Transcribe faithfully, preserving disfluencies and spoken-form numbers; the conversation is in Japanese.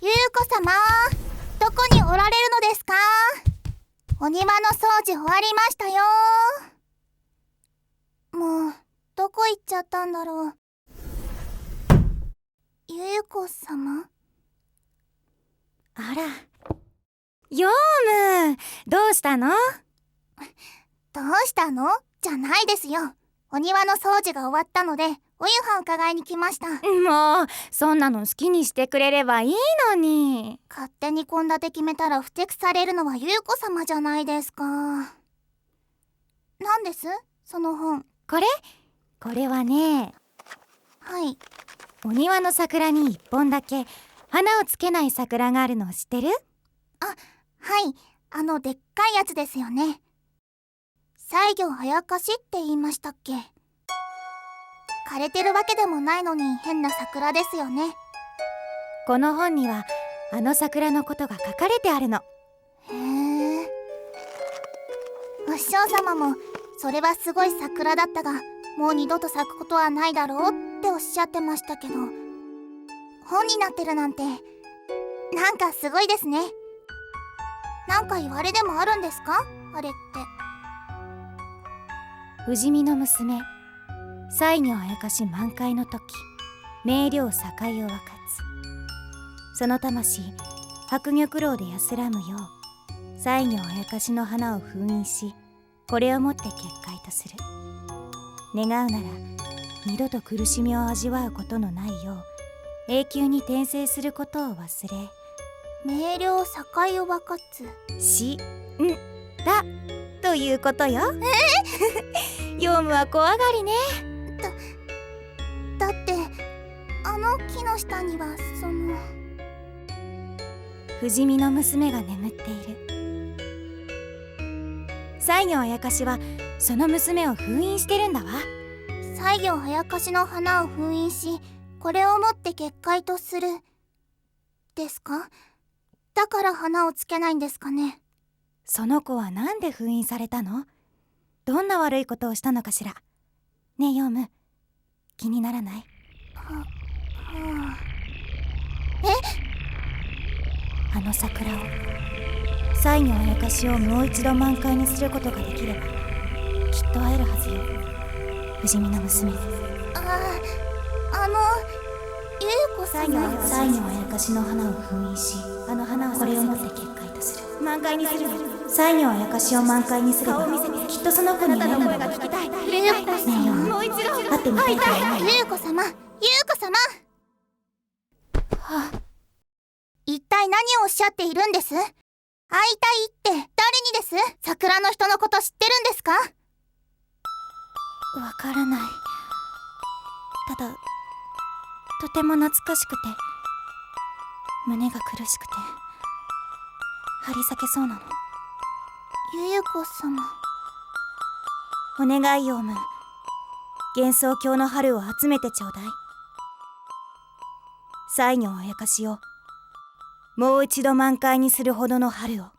ゆうこ様、どこにおられるのですか？お庭の掃除終わりましたよ。もうどこ行っちゃったんだろう。ゆうこ様？ あら、ヨウム、どうしたの？ どうしたのじゃないですよ。お庭の掃除が終わったのでお夕飯伺いに来ました。 もうそんなの好きにしてくれればいいのに。 勝手に献立決めたら不適されるのはゆうこ様じゃないですか。何ですその本？ これこれはね、 はい。 お庭の桜に一本だけ花をつけない桜があるのを知ってる？ あ、はい、あのでっかいやつですよね。西行あやかしって言いましたっけ？枯れてるわけでもないのに変な桜ですよね。 この本にはあの桜のことが書かれてあるの。 へえ。お師匠様もそれはすごい桜だったがもう二度と咲くことはないだろうっておっしゃってましたけど、本になってるなんてなんかすごいですね。なんか言われでもあるんですかあれって？ 不死身の娘、西行あやかし満開の時、明瞭境を分かつ。その魂、白玉楼で安らむよう、西行あやかしの花を封印し、これをもって結界とする。願うなら、二度と苦しみを味わうことのないよう、永久に転生することを忘れ、 明瞭境を分かつし、んだということよ。えー、ヨウムは怖がりね。 だ、だってあの木の下にはその不死身の娘が眠っている。西行あやかしはその娘を封印してるんだわ。 西行あやかしの花を封印し、これをもって結界とするですか？だから花をつけないんですかね。 その子はなんで封印されたの？どんな悪いことをしたのかしら。ねえヨウム、気にならない？ は、はあ、 え？あの桜を、西行あやかしをもう一度満開にすることができればきっと会えるはずよ、不死身の娘。 ああのゆうこ様、 西行あやかしの花を封印し、あの花をこれをもって結界とする。満開にするの。西行あやかしを満開にすればきっとその子に会えるの。 ゆうこ様、 もう一度会ってみたいから。 ゆうこ様、ゆうこ様、はあ、一体何をおっしゃっているんです？会いたいって誰にです？桜の人のこと知ってるんですか？ わからない。ただとても懐かしくて胸が苦しくて張り裂けそうなの。 ゆうこ様、 お願いヨウム、幻想郷の春を集めてちょうだい。西行あやかしをもう一度満開にするほどの春を。